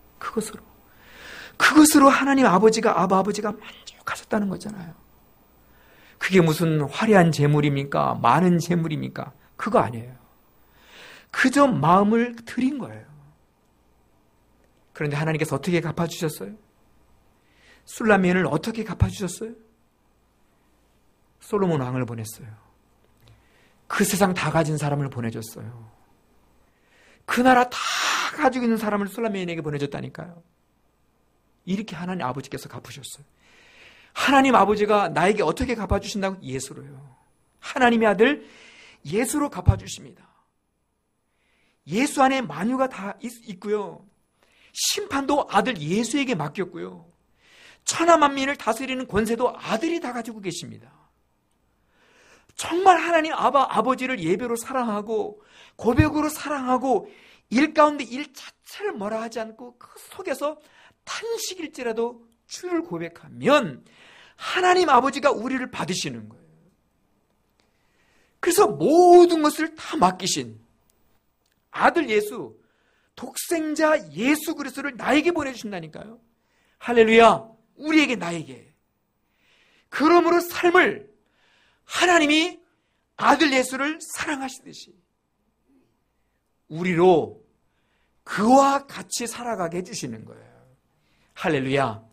그것으로 하나님 아버지가, 아버지가 만족하셨다는 거잖아요. 그게 무슨 화려한 재물입니까? 많은 재물입니까? 그거 아니에요. 그저 마음을 드린 거예요. 그런데 하나님께서 어떻게 갚아주셨어요? 술라미엔을 어떻게 갚아주셨어요? 솔로몬 왕을 보냈어요. 그 세상 다 가진 사람을 보내줬어요. 그 나라 다 가지고 있는 사람을 술라미엔에게 보내줬다니까요. 이렇게 하나님 아버지께서 갚으셨어요. 하나님 아버지가 나에게 어떻게 갚아주신다고? 예수로요. 하나님의 아들 예수로 갚아주십니다. 예수 안에 만유가 다 있고요. 심판도 아들 예수에게 맡겼고요. 천하만민을 다스리는 권세도 아들이 다 가지고 계십니다. 정말 하나님 아버지를 예배로 사랑하고 고백으로 사랑하고 일 가운데 일 자체를 뭐라 하지 않고 그 속에서 탄식일지라도 주를 고백하면 하나님 아버지가 우리를 받으시는 거예요. 그래서 모든 것을 다 맡기신 아들 예수, 독생자 예수 그리스도를 나에게 보내주신다니까요. 할렐루야. 우리에게, 나에게. 그러므로 삶을 하나님이 아들 예수를 사랑하시듯이 우리로 그와 같이 살아가게 해주시는 거예요. 할렐루야.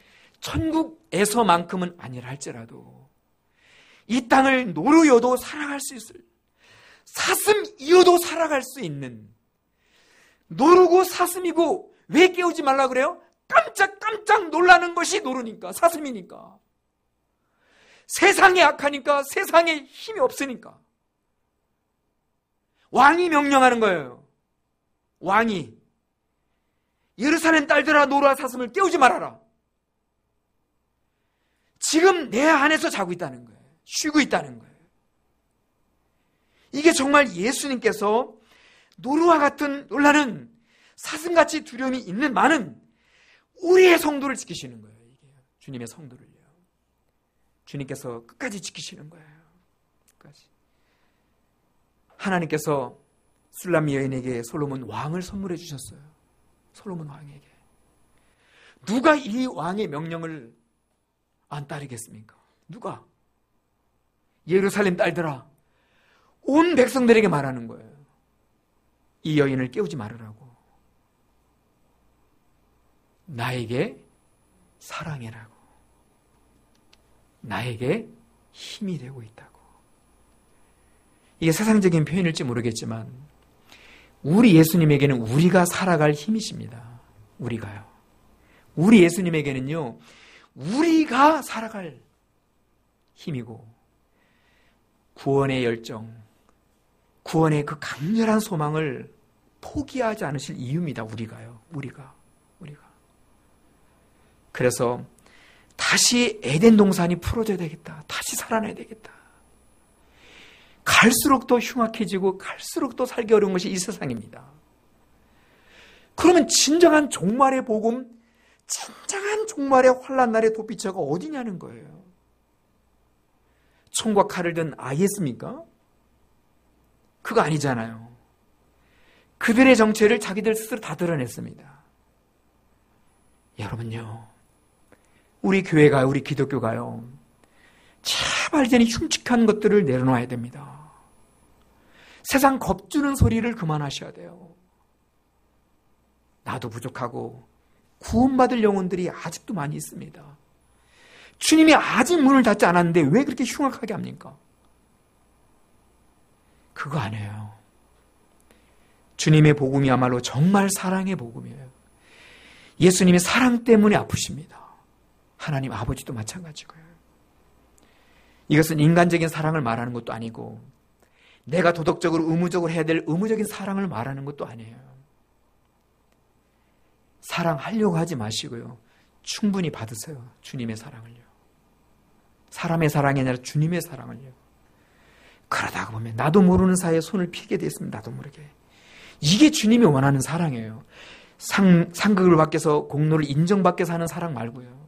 천국에서만큼은 아니라 할지라도 이 땅을 노루여도 살아갈 수 있을, 사슴이어도 살아갈 수 있는, 노루고 사슴이고 왜 깨우지 말라 그래요? 깜짝 놀라는 것이 노루니까, 사슴이니까. 세상에 악하니까, 세상에 힘이 없으니까. 왕이 명령하는 거예요. 왕이 예루살렘 딸들아 노루와 사슴을 깨우지 말아라. 지금 내 안에서 자고 있다는 거예요. 쉬고 있다는 거예요. 이게 정말 예수님께서 노루와 같은 놀라는 사슴같이 두려움이 있는 많은 우리의 성도를 지키시는 거예요. 이게 주님의 성도를요. 주님께서 끝까지 지키시는 거예요. 끝까지. 하나님께서 술라미 여인에게 솔로몬 왕을 선물해 주셨어요. 솔로몬 왕에게. 누가 이 왕의 명령을 안 따르겠습니까? 누가? 예루살렘 딸들아, 온 백성들에게 말하는 거예요. 이 여인을 깨우지 말으라고. 나에게 사랑해라고. 나에게 힘이 되고 있다고. 이게 세상적인 표현일지 모르겠지만 우리 예수님에게는 우리가 살아갈 힘이십니다. 우리가요. 우리 예수님에게는요, 우리가 살아갈 힘이고 구원의 열정, 구원의 그 강렬한 소망을 포기하지 않으실 이유입니다. 우리가요. 우리가. 그래서 다시 에덴 동산이 풀어져야 되겠다. 다시 살아나야 되겠다. 갈수록 더 흉악해지고 갈수록 더 살기 어려운 것이 이 세상입니다. 그러면 진정한 종말의 복음, 진정한 종말의 환난 날의 도피처가 어디냐는 거예요. 총과 칼을 든 아이였습니까? 그거 아니잖아요. 그들의 정체를 자기들 스스로 다 드러냈습니다. 여러분요, 우리 교회가요, 우리 기독교가요, 제발 이제는 흉측한 것들을 내려놔야 됩니다. 세상 겁주는 소리를 그만하셔야 돼요. 나도 부족하고 구원받을 영혼들이 아직도 많이 있습니다. 주님이 아직 문을 닫지 않았는데 왜 그렇게 흉악하게 합니까? 그거 아니에요. 주님의 복음이야말로 정말 사랑의 복음이에요. 예수님이 사랑 때문에 아프십니다. 하나님 아버지도 마찬가지고요. 이것은 인간적인 사랑을 말하는 것도 아니고 내가 도덕적으로 의무적으로 해야 될 의무적인 사랑을 말하는 것도 아니에요. 사랑하려고 하지 마시고요. 충분히 받으세요. 주님의 사랑을요. 사람의 사랑이 아니라 주님의 사랑을요. 그러다가 보면 나도 모르는 사이에 손을 피게 됐습니다. 나도 모르게. 이게 주님이 원하는 사랑이에요. 상급을 받게서 공로를 인정받게 사는 사랑 말고요.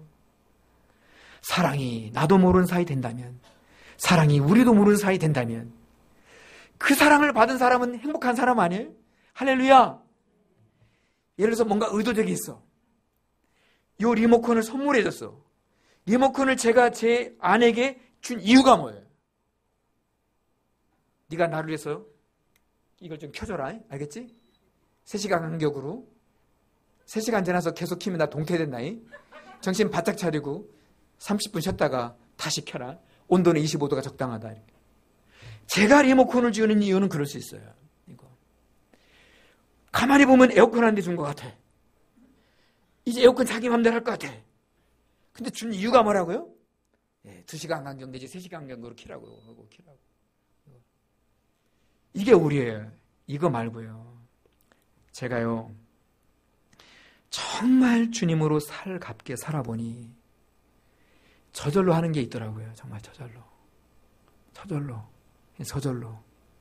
사랑이 나도 모르는 사이 된다면, 사랑이 우리도 모르는 사이 된다면 그 사랑을 받은 사람은 행복한 사람 아니에요? 할렐루야! 예를 들어서 뭔가 의도적이 있어. 요 리모컨을 선물해 줬어. 리모컨을 제가 제 아내에게 준 이유가 뭐예요? 네가 나를 위해서 이걸 좀 켜줘라. 알겠지? 3시간 간격으로. 3시간 지나서 계속 키면 나 동태된다. 정신 바짝 차리고 30분 쉬었다가 다시 켜라. 온도는 25도가 적당하다. 이렇게. 제가 리모컨을 주는 이유는 그럴 수 있어요. 이거. 가만히 보면 에어컨 한 대 준 것 같아. 이제 에어컨 자기 맘대로 할 것 같아. 근데 준 이유가 뭐라고요? 2시간 간격 내지 3시간 간격으로 키라고 하고 키라고. 이게 우리예요. 이거 말고요. 제가요, 정말 주님으로 살갑게 살아보니 저절로 하는 게 있더라고요. 정말 저절로.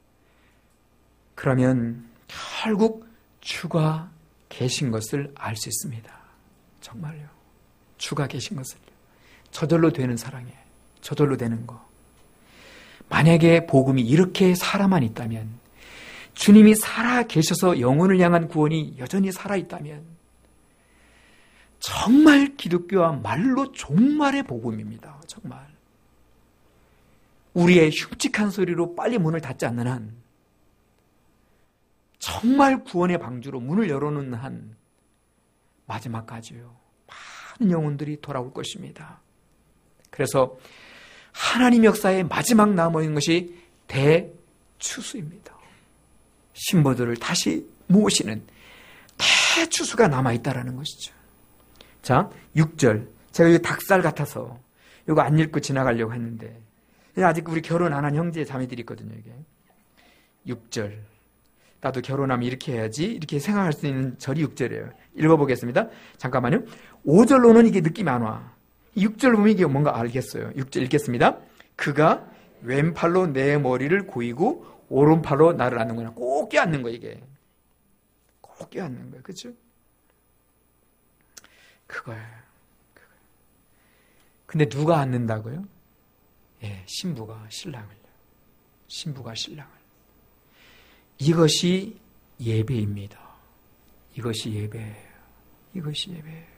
그러면 결국 주가 계신 것을 알 수 있습니다. 정말요. 주가 계신 것을. 저절로 되는 사랑이에요. 저절로 되는 거. 만약에 복음이 이렇게 살아만 있다면, 주님이 살아 계셔서 영혼을 향한 구원이 여전히 살아있다면 정말 기독교와 말로 종말의 복음입니다. 정말. 우리의 흉측한 소리로 빨리 문을 닫지 않는 한, 정말 구원의 방주로 문을 열어놓는 한 마지막까지요. 많은 영혼들이 돌아올 것입니다. 그래서 하나님 역사의 마지막 남아있는 것이 대추수입니다. 신부들을 다시 모으시는 대추수가 남아있다라는 것이죠. 자, 6절. 제가 이거 닭살 같아서 이거 안 읽고 지나가려고 했는데, 아직 우리 결혼 안 한 형제 자매들이 있거든요. 이게 6절. 나도 결혼하면 이렇게 해야지, 이렇게 생각할 수 있는 절이 6절이에요. 읽어보겠습니다. 잠깐만요. 5절로는 이게 느낌이 안 와. 6절 보면 이게 뭔가 알겠어요. 6절 읽겠습니다. 그가 왼팔로 내 머리를 고이고 오른팔로 나를 안는구나. 꼭 껴안는 거예요. 이게 꼭 껴안는 거예요. 그렇죠? 그거예요. 근데 누가 안는다고요? 신부가 신랑을요. 신부가 신랑을. 이것이 예배입니다. 이것이 예배예요. 이것이 예배예요.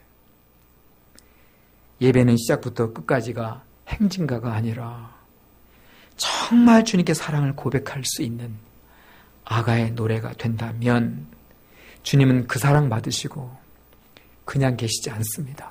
예배는 시작부터 끝까지가 행진가가 아니라 정말 주님께 사랑을 고백할 수 있는 아가의 노래가 된다면 주님은 그 사랑 받으시고 그냥 계시지 않습니다.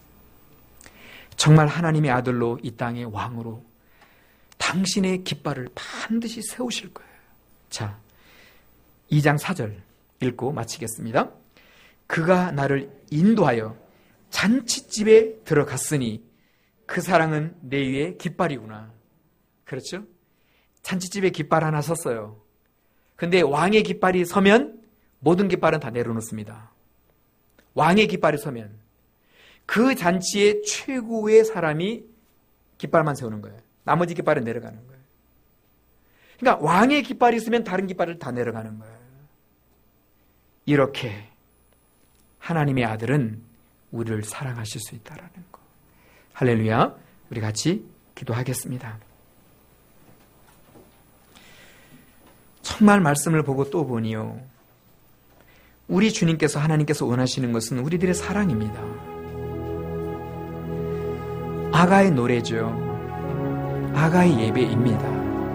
정말 하나님의 아들로 이 땅의 왕으로 당신의 깃발을 반드시 세우실 거예요. 자, 2장 4절 읽고 마치겠습니다. 그가 나를 인도하여 잔치집에 들어갔으니 그 사랑은 내 위에 깃발이구나. 그렇죠? 잔치집에 깃발 하나 섰어요. 근데 왕의 깃발이 서면 모든 깃발은 다 내려놓습니다. 왕의 깃발이 서면. 그 잔치의 최고의 사람이 깃발만 세우는 거예요. 나머지 깃발은 내려가는 거예요. 그러니까 왕의 깃발이 있으면 다른 깃발을 다 내려가는 거예요. 이렇게 하나님의 아들은 우리를 사랑하실 수 있다라는 거. 할렐루야. 우리 같이 기도하겠습니다. 정말 말씀을 보고 또 보니요, 우리 주님께서, 하나님께서 원하시는 것은 우리들의 사랑입니다. 아가의 노래죠. 아가의 예배입니다.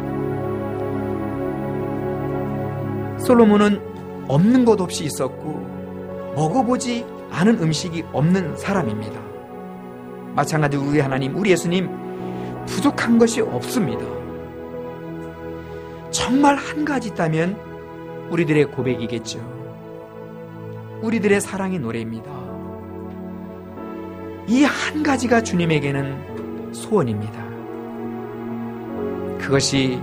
솔로몬은 없는 것 없이 있었고 먹어보지 않은 음식이 없는 사람입니다. 마찬가지로 우리 하나님, 우리 예수님 부족한 것이 없습니다. 정말 한 가지 있다면 우리들의 고백이겠죠. 우리들의 사랑의 노래입니다. 이 한 가지가 주님에게는 소원입니다. 그것이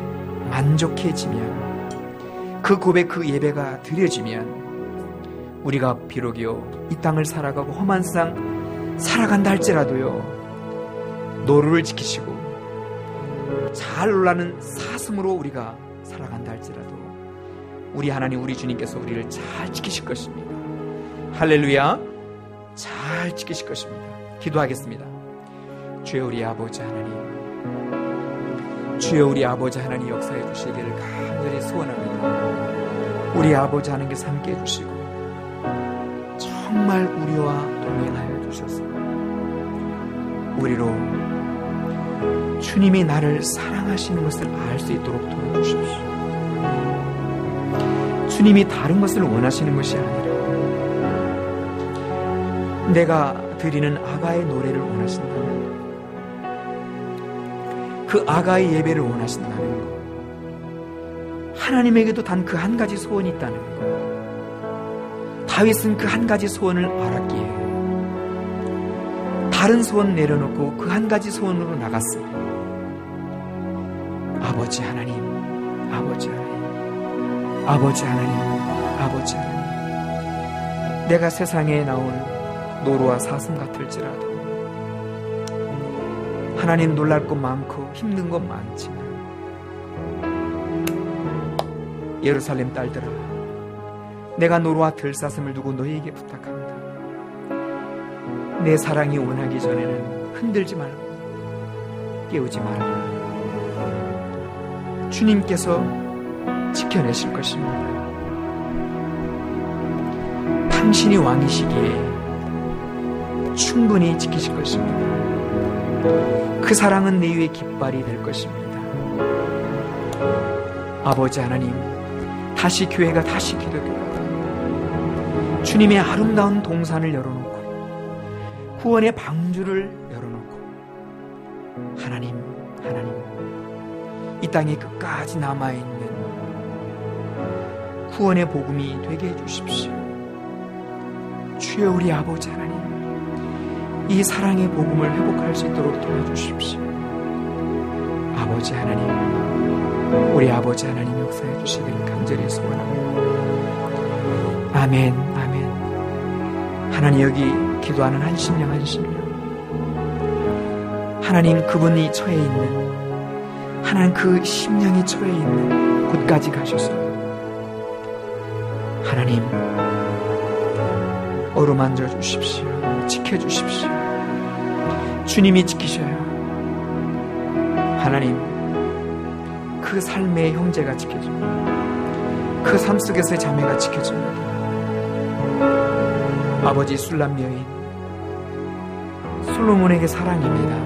만족해지면, 그 고백, 그 예배가 드려지면 우리가 비록요 이 땅을 살아가고 험한 세상 살아간다 할지라도요, 노루를 지키시고 잘 놀라는 사슴으로 우리가 살아간다 할지라도 우리 하나님, 우리 주님께서 우리를 잘 지키실 것입니다. 할렐루야. 잘 지키실 것입니다. 기도하겠습니다. 주여 우리 아버지 하나님, 주여 우리 아버지 하나님 역사해 주시기를 간절히 소원합니다. 우리 아버지 하나님께서 함께 해주시고 정말 우리와 동행하여 주셔서 우리로 주님이 나를 사랑하시는 것을 알 수 있도록 도와주십시오. 주님이 다른 것을 원하시는 것이 아니라 내가 드리는 아가의 노래를 원하신다면, 그 아가의 예배를 원하신다는 것, 하나님에게도 단 그 한 가지 소원이 있다는 것. 다윗은 그 한 가지 소원을 알았기에 다른 소원 내려놓고 그 한 가지 소원으로 나갔어요. 아버지 하나님, 아버지 하나님, 아버지 하나님, 아버지 하나님, 내가 세상에 나온 노루와 사슴 같을지라도 하나님, 놀랄 것 많고 힘든 것 많지만 예루살렘 딸들아, 내가 노루와 들사슴을 두고 너희에게 부탁합니다. 내 사랑이 원하기 전에는 흔들지 말고 깨우지 말고 주님께서 지켜내실 것입니다. 당신이 왕이시기에 충분히 지키실 것입니다. 그 사랑은 내 위에 깃발이 될 것입니다. 아버지 하나님, 다시 교회가, 다시 기독교가 주님의 아름다운 동산을 열어놓고 구원의 방주를 열어놓고 하나님, 하나님, 이 땅에 끝까지 남아있는 구원의 복음이 되게 해주십시오. 주여 우리 아버지 하나님, 이 사랑의 복음을 회복할 수 있도록 도와주십시오. 아버지 하나님, 우리 아버지 하나님 역사해 주시기를 간절히 소원합니다. 아멘, 아멘. 하나님, 여기 기도하는 한 심령 한 심령, 하나님 그분이 처해 있는, 하나님 그 심령이 처해 있는 곳까지 가셔서 하나님 어루만져 주십시오. 지켜주십시오. 주님이 지키셔요. 하나님, 그 삶의 형제가 지켜줍니다. 그 삶 속에서의 자매가 지켜줍니다. 아버지, 술람 여인 솔로몬에게 사랑입니다.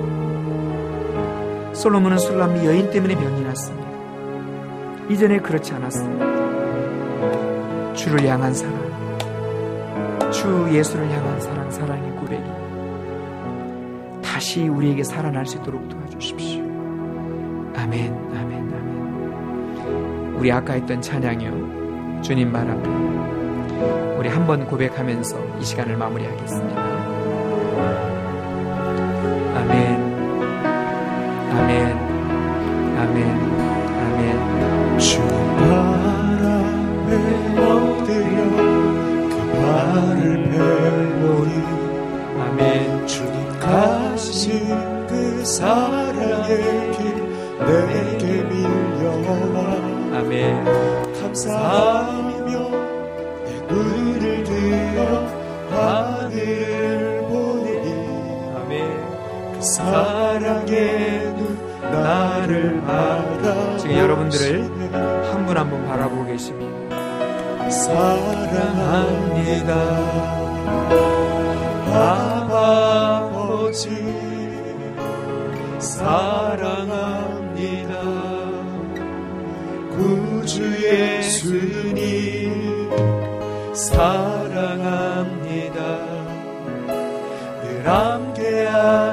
솔로몬은 술람 여인 때문에 병이 났습니다. 이전에 그렇지 않았습니다. 주를 향한 사랑, 주 예수를 향한 사랑, 사랑의 고백이 다시 우리에게 살아날 수 있도록 도와주십시오. 아멘, 아멘, 아멘. 우리 아까 했던 찬양이요, 주님 말 앞에 우리 한번 고백하면서 이 시간을 마무리하겠습니다. 아멘, 아멘, 아멘, 아멘. 주 발 앞에 엎드려 그 발을 펴보니 아멘. 쏟아진 그 사랑의 길 내게 밀려와 아멘. 감사하며 내 눈을 들어 하늘을 보니 아멘. 그 사랑의 눈 나를 바라. 지금 여러분들을 한 분 한 분 바라보고 계십니다. 사랑합니다 아버지, 사랑합니다 구주 예수님, 사랑합니다 늘 함께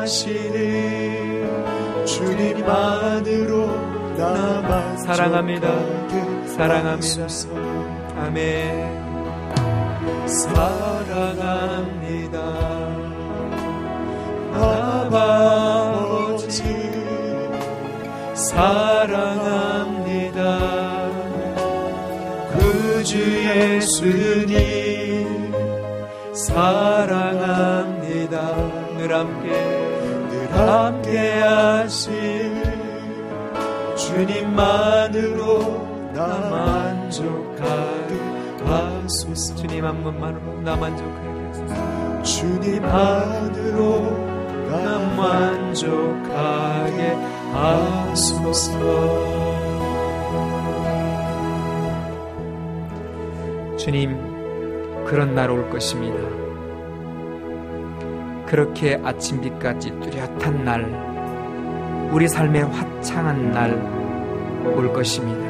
하시는 주님만으로 나만 사랑합니다. 사랑합니다. 아멘. 사랑합니다 아버지, 사랑합니다 구주 예수님, 사랑합니다 늘 함께 하신 주님만으로 나 만족하게 하소서. 주님 한 분만으로 나 만족하게 하소서. 주님만으로 나 만족하게 하소서. 주님, 그런 날 올 것입니다. 그렇게 아침빛까지 뚜렷한 날, 우리 삶의 화창한 날 올 것입니다.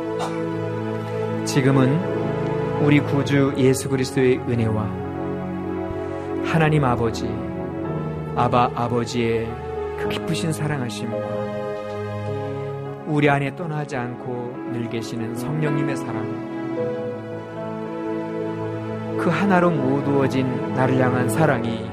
지금은 우리 구주 예수 그리스도의 은혜와 하나님 아버지, 아버지의 그 깊으신 사랑하심과 우리 안에 떠나지 않고 늘 계시는 성령님의 사랑, 그 하나로 모두어진 나를 향한 사랑이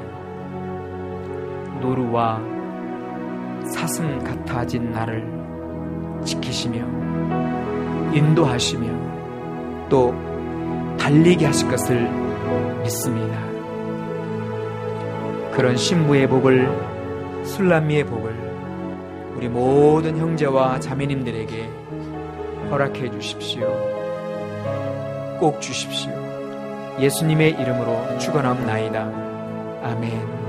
노루와 사슴 같아진 나를 지키시며 인도하시며 또 달리게 하실 것을 믿습니다. 그런 신부의 복을, 술람미의 복을 우리 모든 형제와 자매님들에게 허락해 주십시오. 꼭 주십시오. 예수님의 이름으로 축원합나이다. 아멘.